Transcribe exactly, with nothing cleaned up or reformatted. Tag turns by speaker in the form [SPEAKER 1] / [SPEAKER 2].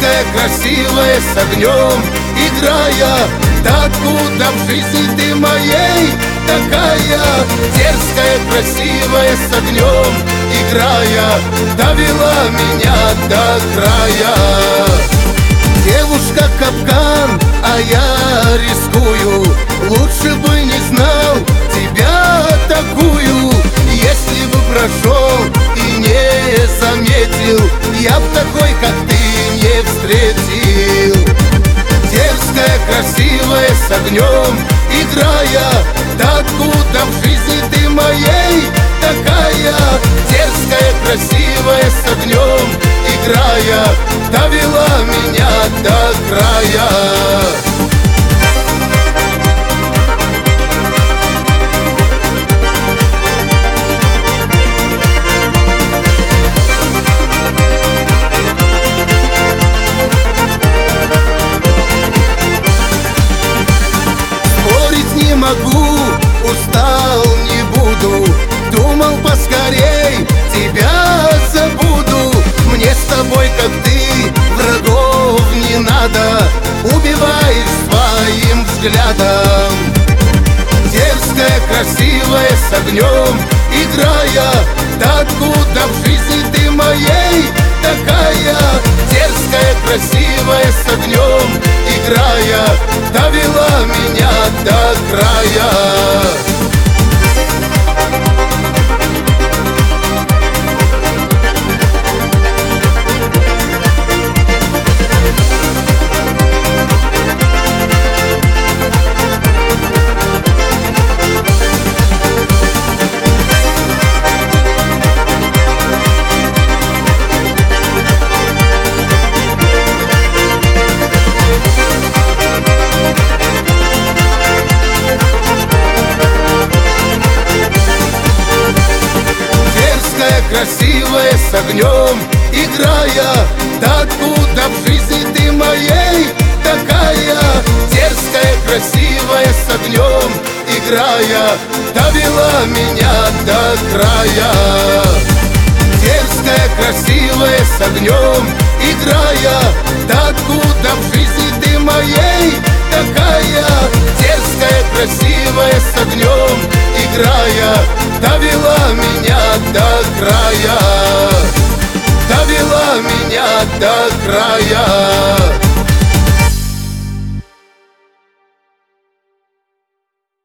[SPEAKER 1] Дерзкая, красивая, с огнем играя. Да откуда в жизни ты моей такая? Дерзкая, красивая, с огнем играя, довела меня до края. Девушка капкан, а я рискую. Лучше бы не знал тебя такую. Если бы прошел и не заметил, я б такой, как ты, не встретил. Дерзкая, красивая, с огнем играя. Да откуда в жизни ты моей такая? Дерзкая, красивая, с огнем играя, довела меня до края. Не могу, устал, не буду. Думал, поскорей тебя забуду. Мне с тобой, как ты, врагов не надо. Убиваешь своим взглядом. Дерзкая, красивая, с огнем играя. Да откуда в жизни ты моей такая? Дерзкая, красивая, с огнем играя, довела меня до края. Красивая, с огнем играя. Да откуда в жизни ты моей такая? Дерзкая, красивая, с огнем играя, довела меня до края. Дерзкая, красивая, с огнем играя. Да откуда в жизни ты моей такая? Дерзкая, красивая, с огнем играя, довела меня до края, довела меня до края.